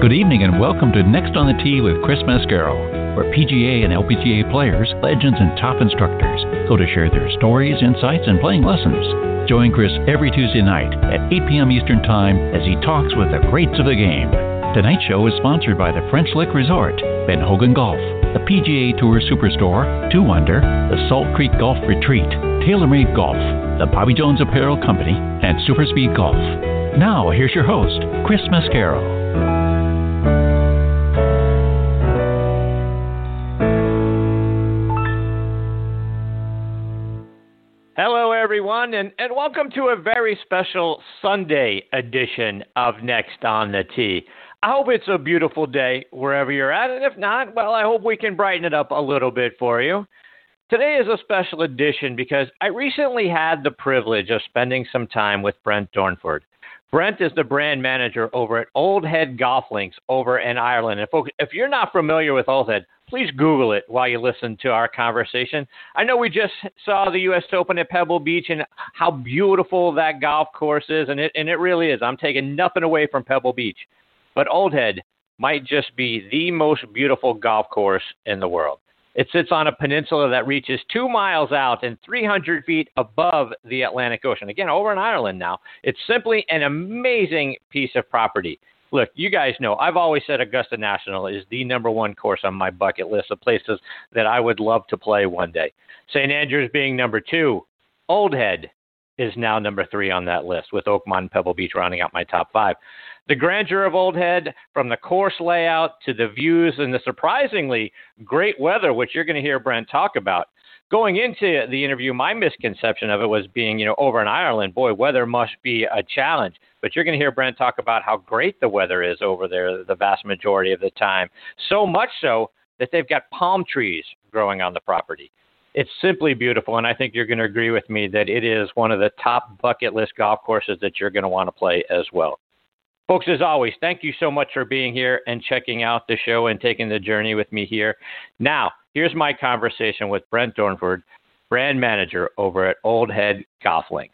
Good evening and welcome to Next on the Tee with Chris Mascaro, where PGA and LPGA players, legends, and top instructors go to share their stories, insights, and playing lessons. Join Chris every Tuesday night at 8 p.m. Eastern Time as he talks with the greats of the game. Tonight's show is sponsored by the French Lick Resort, Ben Hogan Golf, the PGA Tour Superstore, 2 Under, the Salt Creek Golf Retreat, TaylorMade Golf, the Bobby Jones Apparel Company, and Superspeed Golf. Now, here's your host, Chris Mascaro. Hello, everyone, and welcome to a very special Sunday edition of Next on the Tee. I hope it's a beautiful day wherever you're at, and if not, well, I hope we can brighten it up a little bit for you. Today is a special edition because I recently had the privilege of spending some time with Brent Dornford. Brent is the brand manager over at Old Head Golf Links over in Ireland. And folks, if you're not familiar with Old Head, please Google it while you listen to our conversation. I know we just saw the U.S. Open at Pebble Beach and how beautiful that golf course is, and it really is. I'm taking nothing away from Pebble Beach. But Old Head might just be the most beautiful golf course in the world. It sits on a peninsula that reaches 2 miles out and 300 feet above the Atlantic Ocean. Again, over in Ireland now. It's simply an amazing piece of property. Look, you guys know, I've always said Augusta National is the number one course on my bucket list of places that I would love to play one day. St. Andrews being number 2. Old Head is now number 3 on that list, with Oakmont and Pebble Beach rounding out my top 5. The grandeur of Old Head, from the course layout to the views and the surprisingly great weather, which you're going to hear Brent talk about. Going into the interview, my misconception of it was being, over in Ireland, boy, weather must be a challenge. But you're going to hear Brent talk about how great the weather is over there the vast majority of the time. So much so that they've got palm trees growing on the property. It's simply beautiful, and I think you're going to agree with me that it is one of the top bucket list golf courses that you're going to want to play as well. Folks, as always, thank you so much for being here and checking out the show and taking the journey with me here. Now, here's my conversation with Brent Dornford, brand manager over at Old Head Golf Links.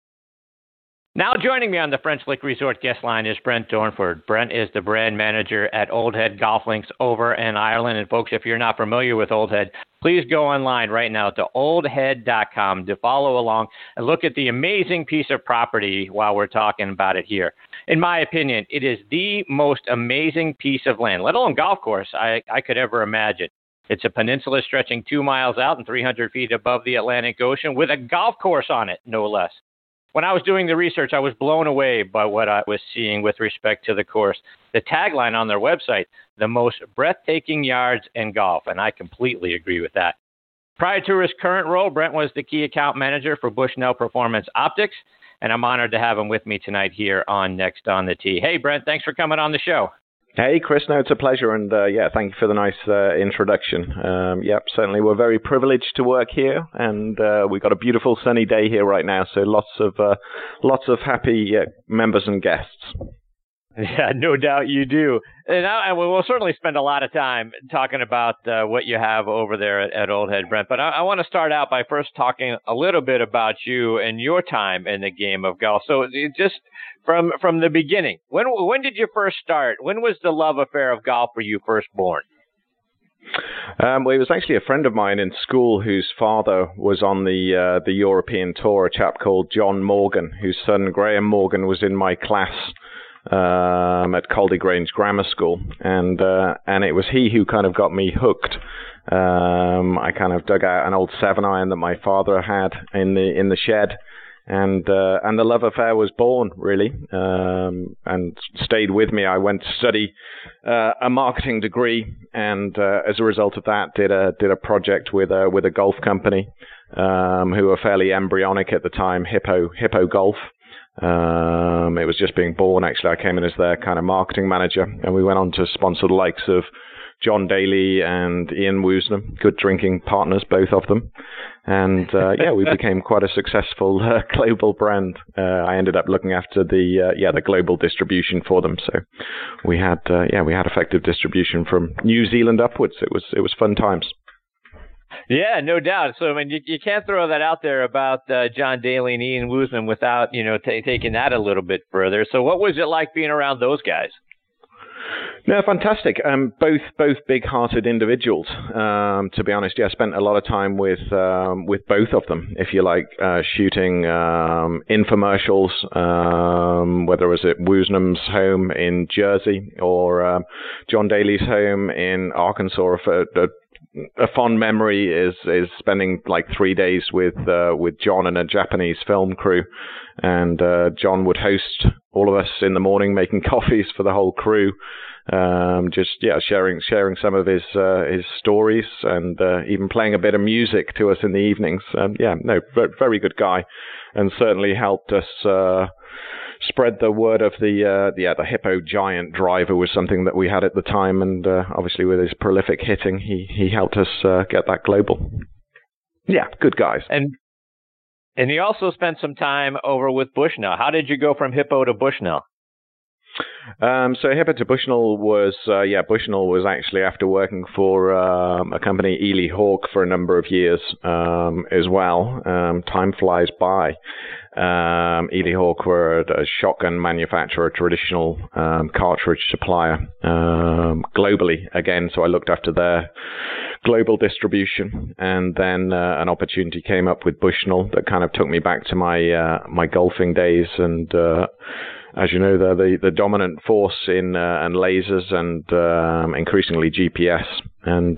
Now joining me on the French Lick Resort guest line is Brent Dornford. Brent is the brand manager at Old Head Golf Links over in Ireland. And folks, if you're not familiar with Old Head, please go online right now to oldhead.com to follow along and look at the amazing piece of property while we're talking about it here. In my opinion, it is the most amazing piece of land, let alone golf course, I could ever imagine. It's a peninsula stretching 2 miles out and 300 feet above the Atlantic Ocean with a golf course on it, no less. When I was doing the research, I was blown away by what I was seeing with respect to the course. The tagline on their website, the most breathtaking yards in golf, and I completely agree with that. Prior to his current role, Brent was the key account manager for Bushnell Performance Optics, and I'm honored to have him with me tonight here on Next on the Tee. Hey, Brent, thanks for coming on the show. Hey, Chris, no, it's a pleasure, and thank you for the nice introduction. Certainly we're very privileged to work here, and we've got a beautiful sunny day here right now, so lots of happy members and guests. Yeah, no doubt you do. And we'll certainly spend a lot of time talking about what you have over there at Old Head, Brent. But I want to start out by first talking a little bit about you and your time in the game of golf. So just from the beginning, when did you first start? When was the love affair of golf for you first born? Well, it was actually a friend of mine in school whose father was on the European tour, a chap called John Morgan, whose son Graham Morgan was in my class at Caldy Grange Grammar School, and it was he who kind of got me hooked. I kind of dug out an old 7-iron that my father had in the shed, and the love affair was born, really, and stayed with me. I went to study a marketing degree, and as a result of that, did a project with a golf company who were fairly embryonic at the time, Hippo Golf. It was just being born, actually. I came in as their kind of marketing manager, and we went on to sponsor the likes of John Daly and Ian Woosnam, good drinking partners, both of them. And we became quite a successful global brand. I ended up looking after the global distribution for them. So we had effective distribution from New Zealand upwards. It was fun times. Yeah, no doubt. So, I mean, you can't throw that out there about John Daly and Ian Woosnam without, taking that a little bit further. So what was it like being around those guys? No, fantastic. Both big-hearted individuals. To be honest, yeah, I spent a lot of time with both of them, if you like, shooting infomercials, whether it was at Woosnam's home in Jersey or John Daly's home in Arkansas. A fond memory is spending like 3 days with John and a Japanese film crew, and John would host all of us in the morning, making coffees for the whole crew. Sharing some of his stories, and even playing a bit of music to us in the evenings. Very good guy, and certainly helped us spread the word of the Hippo Giant driver was something that we had at the time, and obviously with his prolific hitting, he helped us get that global. Yeah, good guys. And you also spent some time over with Bushnell. How did you go from Hippo to Bushnell? So Hippo to Bushnell was actually after working for a company, Ely Hawk, for a number of years as well. Time flies by. Ely Hawk were a shotgun manufacturer, a traditional cartridge supplier globally again. So I looked after their global distribution, and then an opportunity came up with Bushnell that kind of took me back to my golfing days, and as you know, they're the dominant force in and lasers and increasingly GPS. And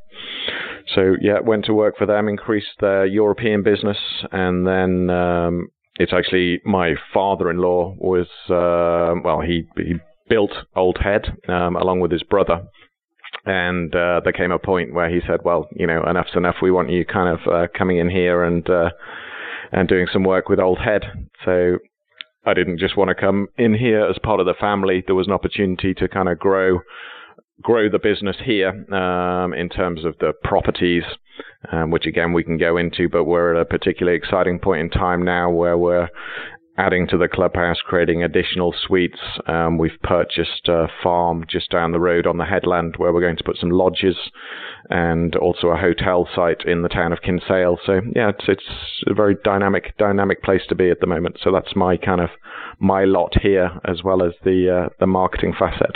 went to work for them, increased their European business, and then it's actually my father-in-law was, he built Old Head along with his brother. And there came a point where he said, well, enough's enough. We want you kind of coming in here and doing some work with Old Head. So I didn't just want to come in here as part of the family. There was an opportunity to kind of grow the business here in terms of the properties, which again we can go into, but we're at a particularly exciting point in time now where we're adding to the clubhouse, creating additional suites. We've purchased a farm just down the road on the headland where we're going to put some lodges, and also a hotel site in the town of Kinsale. So yeah, it's a very dynamic place to be at the moment. So that's my lot here, as well as the marketing facet.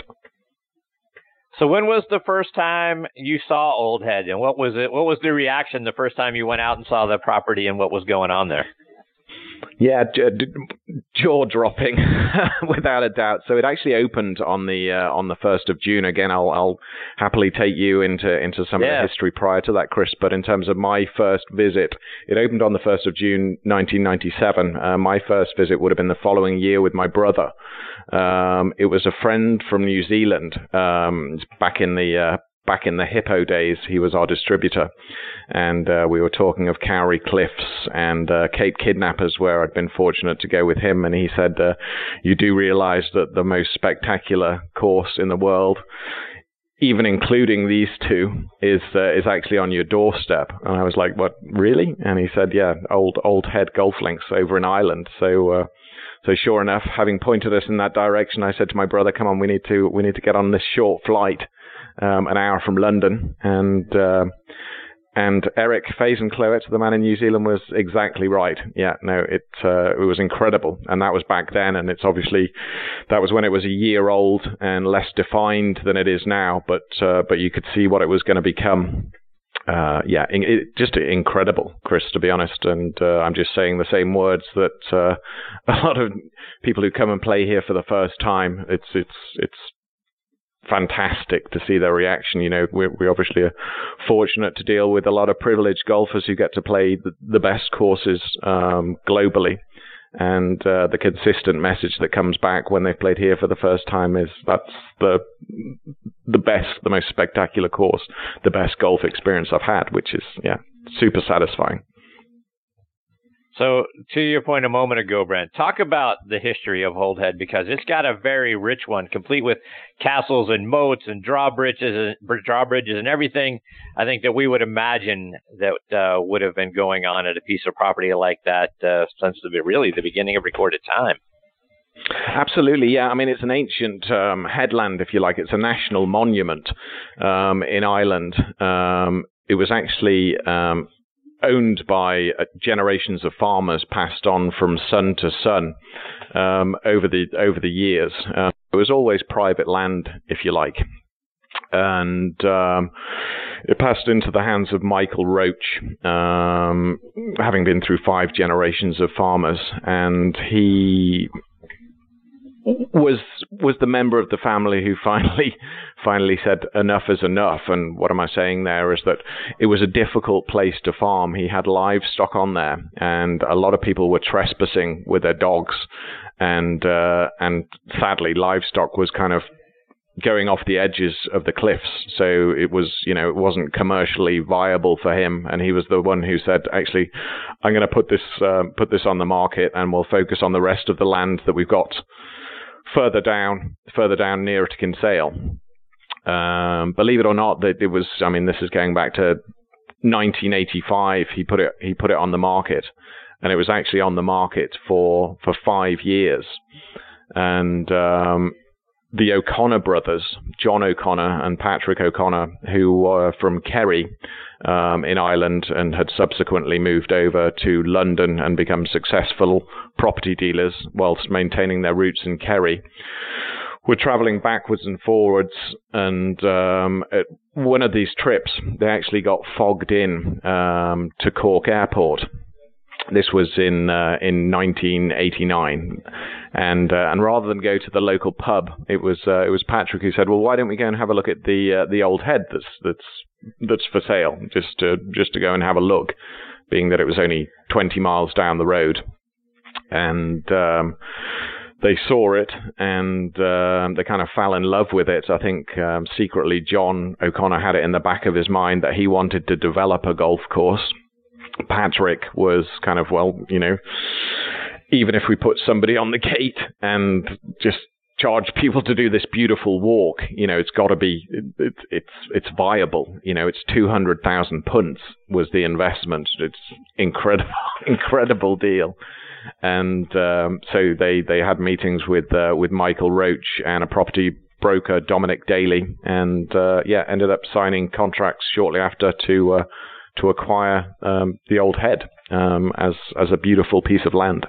So when was the first time you saw Old Head, and what was it? What was the reaction the first time you went out and saw the property and what was going on there? Yeah, jaw-dropping, without a doubt. So it actually opened on the 1st of June. Again, I'll happily take you into some of the history prior to that, Chris. But in terms of my first visit, it opened on the 1st of June, 1997. My first visit would have been the following year with my brother. It was a friend from New Zealand, back in the Hippo days. He was our distributor, and we were talking of Cowrie Cliffs and Cape Kidnappers, where I'd been fortunate to go with him. And he said, you do realize that the most spectacular course in the world, even including these two, is actually on your doorstep. And I was like, what, really? And he said, yeah, Old Head Golf Links over in Ireland. So sure enough, having pointed us in that direction, I said to my brother, come on, we need to get on this short flight, an hour from London. And Eric Fazenclowitz, the man in New Zealand, was exactly right. Yeah, no, it was incredible. And that was back then. And it's obviously, that was when it was a year old and less defined than it is now. But you could see what it was going to become. Just incredible, Chris, to be honest. And I'm just saying the same words that a lot of people who come and play here for the first time, it's fantastic to see their reaction. We obviously are fortunate to deal with a lot of privileged golfers who get to play the best courses globally. And the consistent message that comes back when they've played here for the first time is that's the best, the most spectacular course, the best golf experience I've had, which is, super satisfying. So to your point a moment ago, Brent, talk about the history of Old Head, because it's got a very rich one, complete with castles and moats and drawbridges and everything I think that we would imagine that would have been going on at a piece of property like that since the beginning of recorded time. Absolutely, yeah. I mean, it's an ancient headland, if you like. It's a national monument in Ireland. It was actually owned by generations of farmers, passed on from son to son over the years. it was always private land, if you like. And it passed into the hands of Michael Roach, having been through 5 generations of farmers, and he was the member of the family who finally said enough is enough. And what am I saying there is that it was a difficult place to farm. He had livestock on there, and a lot of people were trespassing with their dogs, and sadly livestock was kind of going off the edges of the cliffs. So it was, it wasn't commercially viable for him. And he was the one who said, actually, I'm going to put this on the market, and we'll focus on the rest of the land that we've got further down nearer to Kinsale. Believe it or not, that it was, this is going back to 1985. He put it on the market, and it was actually on the market for 5 years. And the O'Connor brothers, John O'Connor and Patrick O'Connor, who were from Kerry in Ireland and had subsequently moved over to London and become successful property dealers whilst maintaining their roots in Kerry, were travelling backwards and forwards. And at one of these trips, they actually got fogged in to Cork Airport. This was in 1989, and rather than go to the local pub, it was Patrick who said, "Well, why don't we go and have a look at the old head that's for sale, just to go and have a look," being that it was only 20 miles down the road. And they saw it, and they kind of fell in love with it. I think secretly John O'Connor had it in the back of his mind that he wanted to develop a golf course. Patrick was kind of, even if we put somebody on the gate and just charge people to do this beautiful walk, it's got to be, it's viable. It's 200,000 punts was the investment. It's incredible deal. And so they had meetings with Michael Roach and a property broker, Dominic Daly, and ended up signing contracts shortly after to acquire the old head as a beautiful piece of land.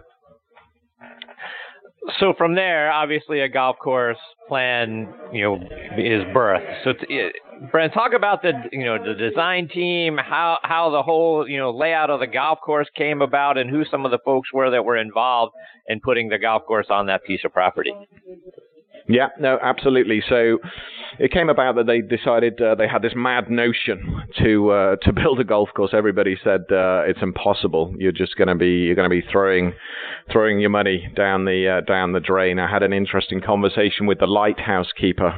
So from there, obviously, a golf course plan, is birthed. So, Brent, talk about the design team, how the whole, layout of the golf course came about, and who some of the folks were that were involved in putting the golf course on that piece of property. Yeah, no, absolutely. So it came about that they decided they had this mad notion to build a golf course. Everybody said it's impossible. You're going to be throwing your money down the drain. I had an interesting conversation with the lighthouse keeper,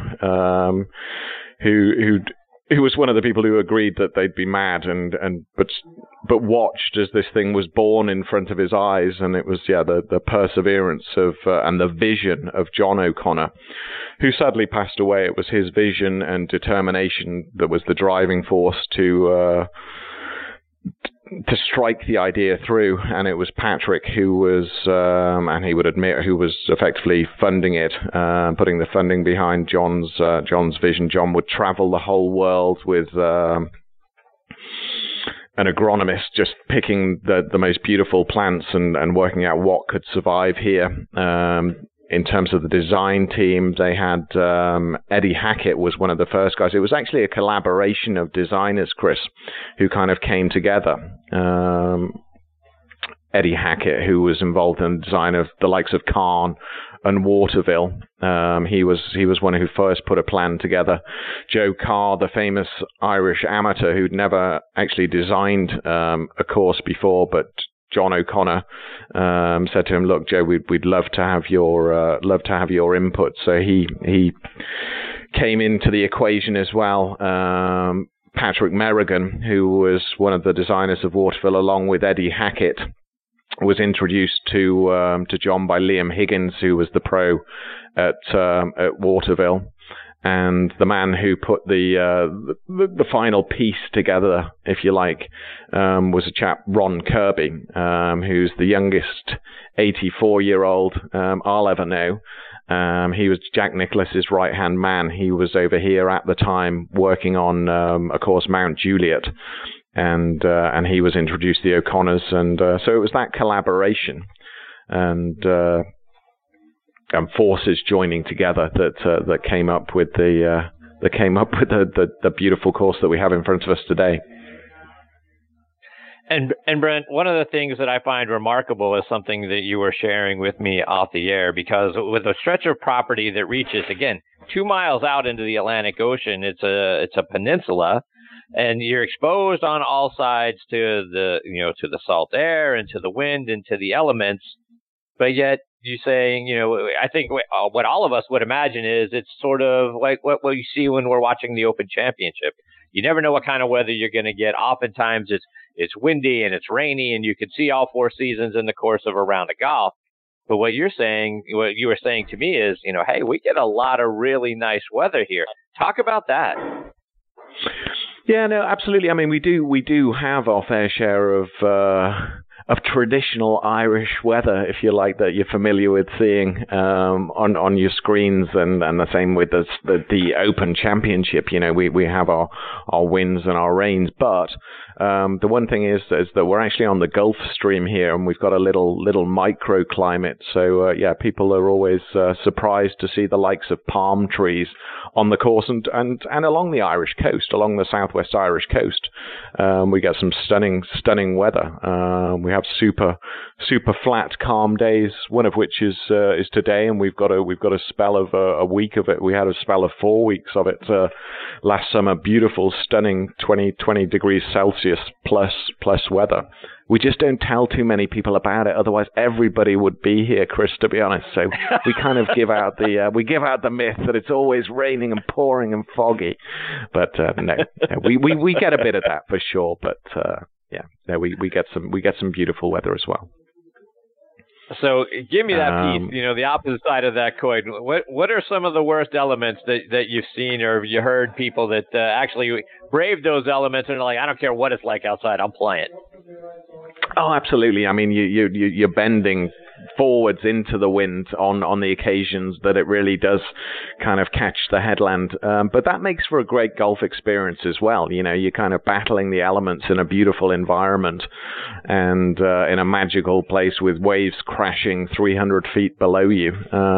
who was one of the people who agreed that they'd be mad, but watched as this thing was born in front of his eyes. And it was the perseverance of and the vision of John O'Connor, who sadly passed away. It was his vision and determination that was the driving force to strike the idea through. And it was Patrick who was, and he would admit, who was effectively funding it, putting the funding behind John's vision. John would travel the whole world with an agronomist, just picking the most beautiful plants and working out what could survive here. In terms of the design team, they had Eddie Hackett was one of the first guys. It was actually a collaboration of designers, Chris, who kind of came together. Eddie Hackett, who was involved in the design of the likes of Cairn and Waterville. He was one who first put a plan together. Joe Carr, the famous Irish amateur who'd never actually designed a course before, but John O'Connor said to him, "Look, Joe, we'd love to have your input." So he came into the equation as well. Patrick Merrigan, who was one of the designers of Waterville, along with Eddie Hackett, was introduced to John by Liam Higgins, who was the pro at Waterville. And the man who put the final piece together, if you like, was a chap, Ron Kirby, who's the youngest 84-year-old I'll ever know. He was Jack Nicklaus's right-hand man. He was over here at the time working on, of course, Mount Juliet. And he was introduced to the O'Connors. And so it was that collaboration. And forces joining together that came up with the beautiful course that we have in front of us today. And Brent, one of the things that I find remarkable is something that you were sharing with me off the air, because with a stretch of property that reaches, again, 2 miles out into the Atlantic Ocean, it's a peninsula, and you're exposed on all sides to the salt air and to the wind and to the elements. But yet you're saying, I think what all of us would imagine is it's sort of like what you see when we're watching the Open Championship. You never know what kind of weather you're going to get. Oftentimes it's windy and it's rainy, and you can see all 4 seasons in the course of a round of golf. But what you were saying to me is, hey, we get a lot of really nice weather here. Talk about that. Yeah, no, absolutely. I mean, we do have our fair share of traditional Irish weather, if you like, that you're familiar with seeing on your screens, and the same with the Open Championship. We have our winds and our rains, but the one thing is that we're actually on the Gulf Stream here, and we've got a little microclimate. So people are always surprised to see the likes of palm trees on the course and along the Irish coast, along the southwest Irish coast. We get some stunning weather. We have super flat, calm days, one of which is today, and we've got a spell of a week of it. We had a spell of 4 weeks of it last summer. Beautiful, stunning 20 degrees Celsius plus weather. We just don't tell too many people about it. Otherwise, everybody would be here, Chris, to be honest. So we kind of give out the myth that it's always raining and pouring and foggy. But no, we get a bit of that for sure. But we get some beautiful weather as well. So give me that piece, the opposite side of that coin. What are some of the worst elements that you've seen, or have you heard people that actually brave those elements and are like, I don't care what it's like outside, I'm playing? Oh, absolutely. I mean, you're bending forwards into the wind on the occasions that it really does kind of catch the headland. But that makes for a great golf experience as well. You're kind of battling the elements in a beautiful environment and in a magical place with waves crashing 300 feet below you.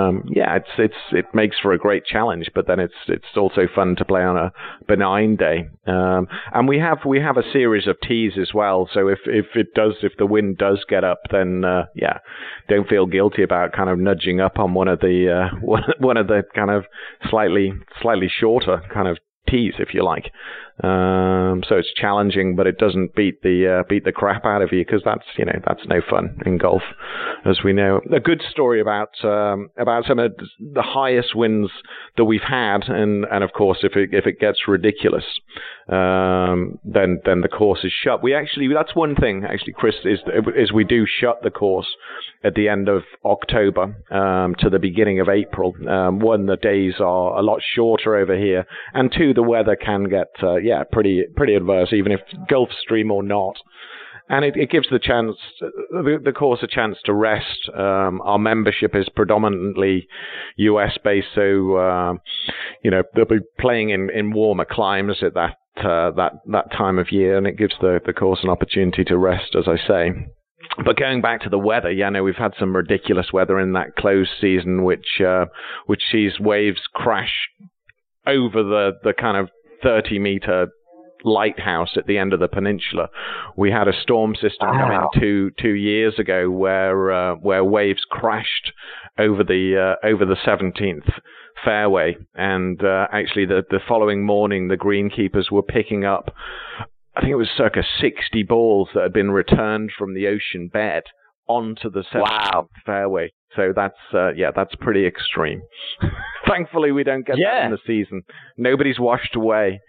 It makes for a great challenge, but then it's also fun to play on a benign day. And we have a series of tees as well. So if the wind does get up, then don't feel guilty about kind of nudging up on one of the kind of slightly shorter kind of tees, if you like. So it's challenging, but it doesn't beat the crap out of you, because that's no fun in golf, as we know. A good story about some of the highest winds that we've had, and of course if it gets ridiculous, then the course is shut. That's one thing actually, Chris, is we do shut the course at the end of October to the beginning of April. One, the days are a lot shorter over here, and two, the weather can get pretty adverse, even if Gulf Stream or not. And it gives the course a chance to rest. Our membership is predominantly US based, so they'll be playing in warmer climes at that time of year, and it gives the course an opportunity to rest, as I say. But going back to the weather, we've had some ridiculous weather in that closed season, which sees waves crash over the kind of 30-meter lighthouse at the end of the peninsula. We had a storm system come in 2 years ago where waves crashed over the 17th fairway, and actually the following morning the greenkeepers were picking up, I think it was circa 60 balls that had been returned from the ocean bed onto the 17th fairway. So that's pretty extreme. Thankfully, we don't get that in the season. Nobody's washed away.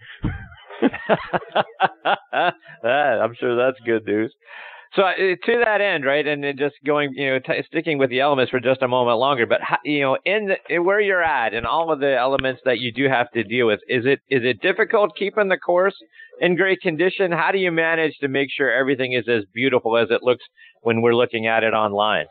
I'm sure that's good news. So to that end, right, and then just going, sticking with the elements for just a moment longer, but in where you're at and all of the elements that you do have to deal with, is it difficult keeping the course in great condition? How do you manage to make sure everything is as beautiful as it looks when we're looking at it online?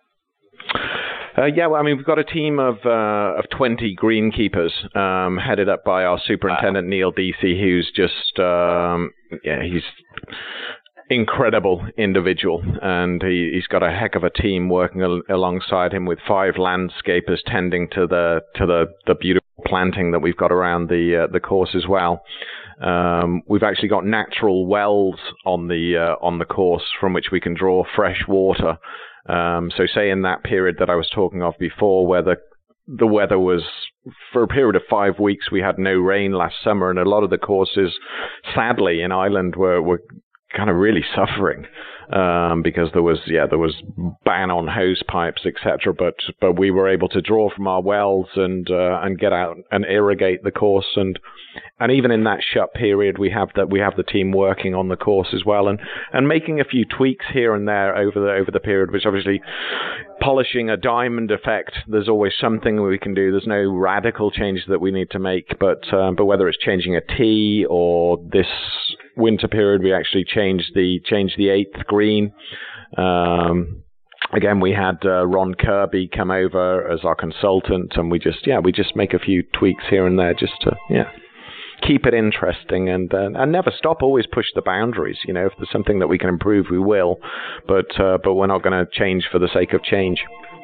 We've got a team of 20 greenkeepers headed up by our superintendent, Neil Deasy, who's just incredible individual, and he's got a heck of a team working alongside him with 5 landscapers tending to the beautiful planting that we've got around the course as well. We've actually got natural wells on the course from which we can draw fresh water. So say in that period that I was talking of before, where the weather was, for a period of 5 weeks, we had no rain last summer, and a lot of the courses, sadly, in Ireland were kind of really suffering because there was ban on hose pipes, etc. But we were able to draw from our wells and get out and irrigate the course, and even in that shut period, we have the team working on the course as well, and making a few tweaks here and there over the period, which obviously polishing a diamond effect. There's always something we can do. There's no radical changes that we need to make, but whether it's changing a tee or this winter period, we actually changed the 8th green. Again, we had Ron Kirby come over as our consultant, and we just make a few tweaks here and there just to keep it interesting and never stop. Always push the boundaries. If there's something that we can improve, we will. But we're not going to change for the sake of change.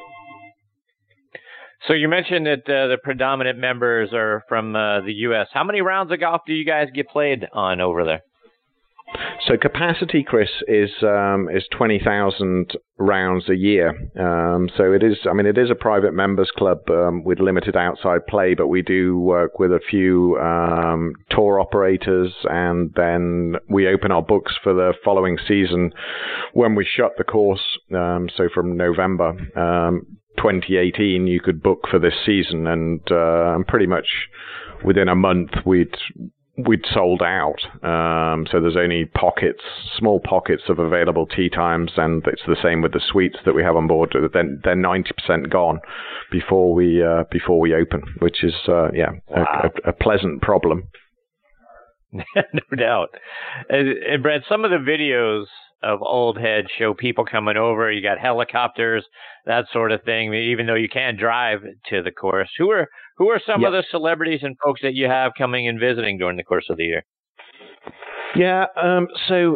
So you mentioned that the predominant members are from the U.S. How many rounds of golf do you guys get played on over there? So capacity, Chris, is 20,000 rounds a year. So it is a private members club with limited outside play, but we do work with a few tour operators, and then we open our books for the following season when we shut the course. So from November 2018, you could book for this season, and pretty much within a month we'd sold out. So there's only small pockets of available tee times, and it's the same with the suites that we have on board. They're 90% gone before we open, which is a pleasant problem. No doubt. And Brad, some of the videos of Old Head show people coming over. You got helicopters, that sort of thing, even though you can't drive to the course. Who are some of the celebrities and folks that you have coming and visiting during the course of the year? Yeah, so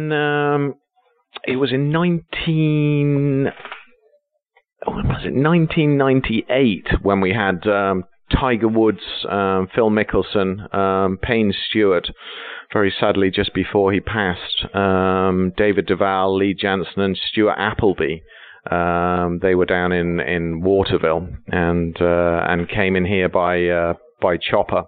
it was in 1998 when we had Tiger Woods, Phil Mickelson, Payne Stewart, very sadly just before he passed, David Duval, Lee Jansen, and Stuart Appleby. They were down in Waterville and came in here by chopper,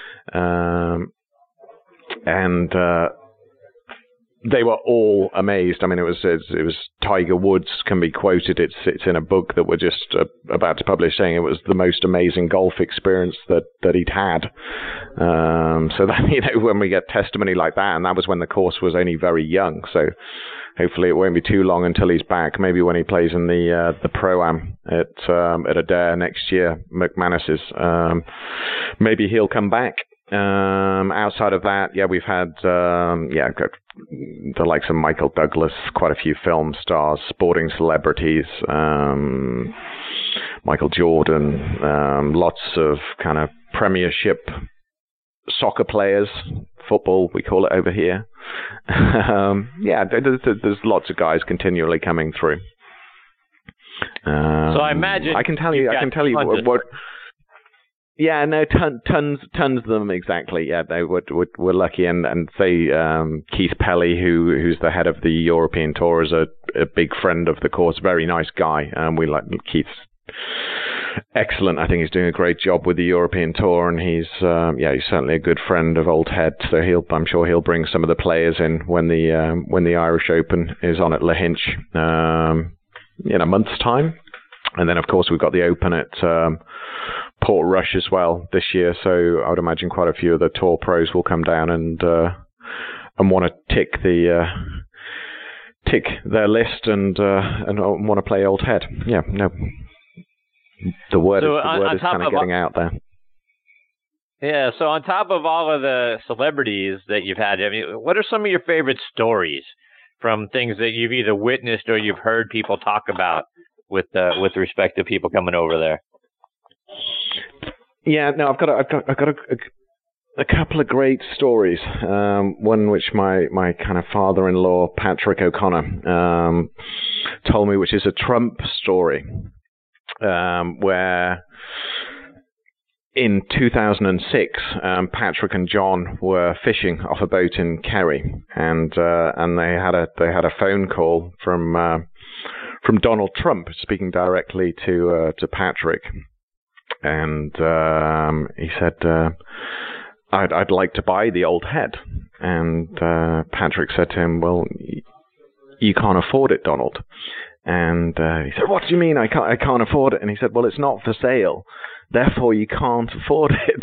and they were all amazed. I mean, it was Tiger Woods can be quoted. It's in a book that we're just about to publish, saying it was the most amazing golf experience that he'd had. So that, when we get testimony like that, and that was when the course was only very young. So hopefully it won't be too long until he's back. Maybe when he plays in the Pro-Am at Adair next year, McManus's. Maybe he'll come back. Outside of that, we've had the likes of Michael Douglas, quite a few film stars, sporting celebrities, Michael Jordan, lots of kind of Premiership soccer players, football we call it over here. There's lots of guys continually coming through. So I imagine I can tell you what. Yeah, no, tons of them, exactly. Yeah, we're lucky, and say Keith Pelly, who's the head of the European Tour, is a big friend of the course, very nice guy. We like Keith's excellent. I think he's doing a great job with the European Tour, and he's certainly a good friend of Old Head. So I'm sure he'll bring some of the players in when the Irish Open is on at Lahinch in a month's time, and then of course we've got the Open at Portrush as well this year, so I would imagine quite a few of the tour pros will come down and want to tick their list and want to play Old Head. Yeah, no, the word is kind of getting out there. Yeah, so on top of all of the celebrities that you've had, I mean, what are some of your favorite stories from things that you've either witnessed or you've heard people talk about with respect to people coming over there? Yeah, no, I've got a couple of great stories. One which my kind of father-in-law, Patrick O'Connor, told me, which is a Trump story, where in 2006, Patrick and John were fishing off a boat in Kerry, and they had a phone call from Donald Trump speaking directly to Patrick, and he said, I'd like to buy the Old Head. And Patrick said to him, well, you can't afford it, Donald. And he said, what do you mean I can't afford it? And he said, well, it's not for sale, therefore you can't afford it.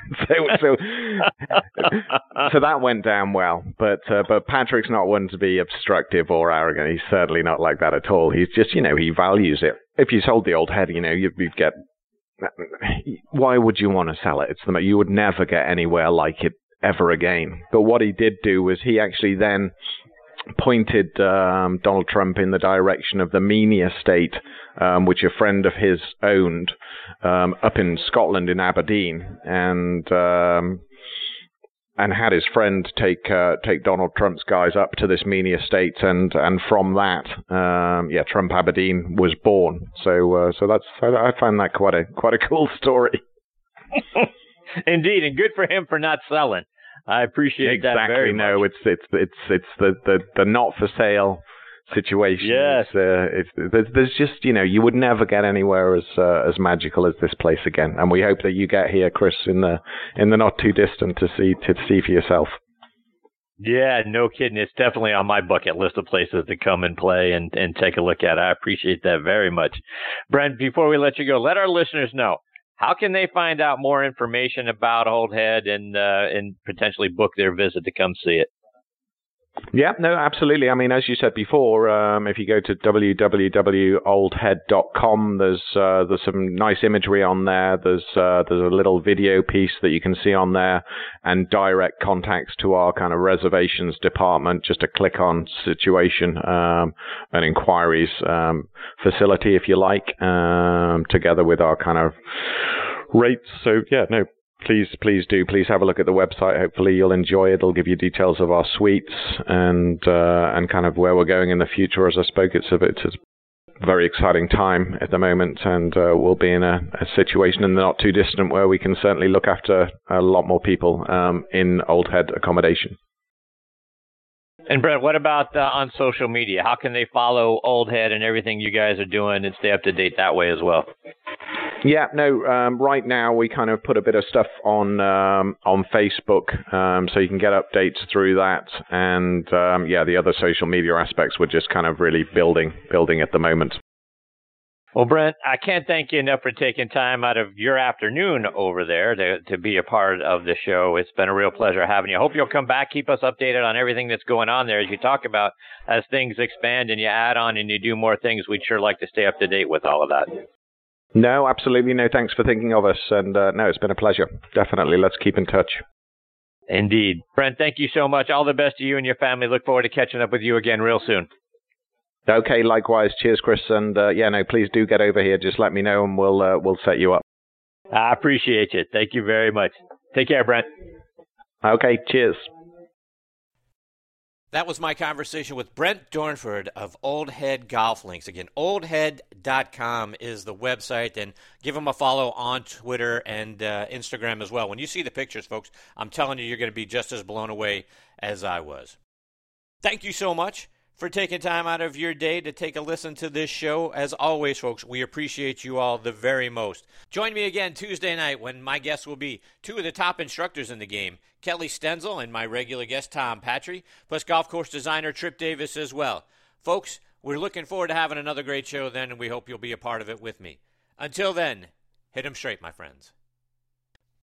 So that went down well. But Patrick's not one to be obstructive or arrogant. He's certainly not like that at all. He's just, he values it. If you sold the Old Head, you'd get... Why would you want to sell it? You would never get anywhere like it ever again. But what he did do was he actually then pointed Donald Trump in the direction of the Meany estate, which a friend of his owned up in Scotland in Aberdeen, and had his friend take Donald Trump's guys up to this Meany estate, and from that, Trump Aberdeen was born. So I find that quite a cool story. Indeed, and good for him for not selling. I appreciate that very much. No, it's the not for sale situation. Yes. There's just, you would never get anywhere as magical as this place again. And we hope that you get here, Chris, in the not too distant to see for yourself. Yeah, no kidding. It's definitely on my bucket list of places to come and play and take a look at. I appreciate that very much. Brent, before we let you go, let our listeners know, how can they find out more information about Old Head and potentially book their visit to come see it? Yeah, no, absolutely. I mean, as you said before, if you go to www.oldhead.com, there's some nice imagery on there. There's a little video piece that you can see on there, and direct contacts to our kind of reservations department. Just a click on situation and inquiries facility, if you like, together with our kind of rates. So yeah, no. Please do. Please have a look at the website. Hopefully you'll enjoy it. It'll give you details of our suites and kind of where we're going in the future. As I spoke, it's a very exciting time at the moment, and we'll be in a situation in the not too distant where we can certainly look after a lot more people in Old Head accommodation. And Brent, what about on social media? How can they follow Old Head and everything you guys are doing and stay up to date that way as well? Yeah, no, right now we kind of put a bit of stuff on Facebook, so you can get updates through that. And the other social media aspects we're just kind of really building at the moment. Well, Brent, I can't thank you enough for taking time out of your afternoon over there to be a part of the show. It's been a real pleasure having you. I hope you'll come back, keep us updated on everything that's going on there as you talk about as things expand and you add on and you do more things. We'd sure like to stay up to date with all of that. No, absolutely. No, thanks for thinking of us. And no, it's been a pleasure. Definitely. Let's keep in touch. Indeed. Brent, thank you so much. All the best to you and your family. Look forward to catching up with you again real soon. Okay, likewise. Cheers, Chris. And please do get over here. Just let me know and we'll set you up. I appreciate you. Thank you very much. Take care, Brent. Okay, cheers. That was my conversation with Brent Dornford of Old Head Golf Links. Again, oldhead.com is the website, and give him a follow on Twitter and Instagram as well. When you see the pictures, folks, I'm telling you, you're going to be just as blown away as I was. Thank you so much for taking time out of your day to take a listen to this show. As always, folks, we appreciate you all the very most. Join me again Tuesday night when my guests will be two of the top instructors in the game, Kelly Stenzel and my regular guest, Tom Patry, plus golf course designer Trip Davis as well. Folks, we're looking forward to having another great show then, and we hope you'll be a part of it with me. Until then, hit 'em straight, my friends.